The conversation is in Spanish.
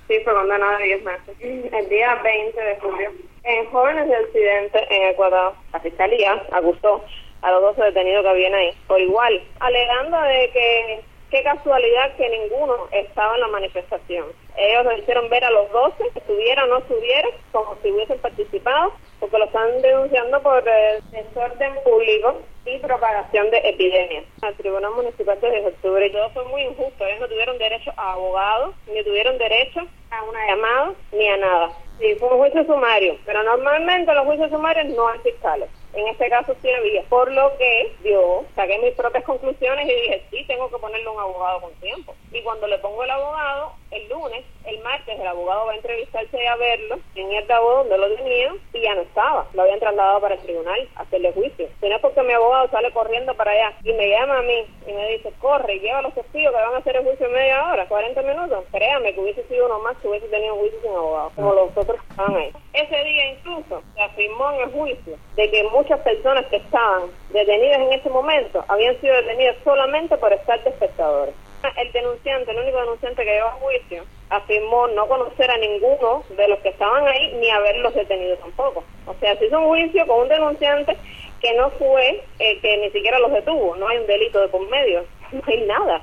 Sí, fue condenado a 10 meses. El día 20 de julio, en Jóvenes de Occidente, en Ecuador, la Fiscalía acusó a los 12 detenidos que habían ahí, por igual, alegando de que qué casualidad que ninguno estaba en la manifestación. Ellos lo hicieron ver a los 12, estuviera o no estuviera, como si hubiesen participado, porque lo están denunciando por desorden público y propagación de epidemias. El Tribunal Municipal de 10 de octubre, y todo fue muy injusto. Ellos no tuvieron derecho a abogados, ni tuvieron derecho a una llamada, ni a nada. Sí, fue un juicio sumario, pero normalmente los juicios sumarios no hay fiscales. En este caso sí había, por lo que yo saqué mis propias conclusiones y dije, sí, tengo que ponerle un abogado con tiempo. Y cuando le pongo el abogado, el lunes, el martes, el abogado va a entrevistarse a verlo en el tabú donde lo tenía y ya no estaba. Lo habían trasladado para el tribunal a hacerle juicio. Si no es porque mi abogado sale corriendo para allá y me llama a mí y me dice, corre, lleva a los testigos que van a hacer el juicio en media hora, 40 minutos. Créame que hubiese sido uno más que hubiese tenido un juicio sin abogado, como los otros que estaban ahí. Ese día incluso se afirmó en el juicio de que muchas personas que estaban detenidas en ese momento habían sido detenidas solamente por estar de espectadores. El denunciante, el único denunciante que llevó a juicio, afirmó no conocer a ninguno de los que estaban ahí ni haberlos detenido tampoco. O sea, se hizo un juicio con un denunciante que no fue, que ni siquiera los detuvo, no hay un delito de por medio, no hay nada.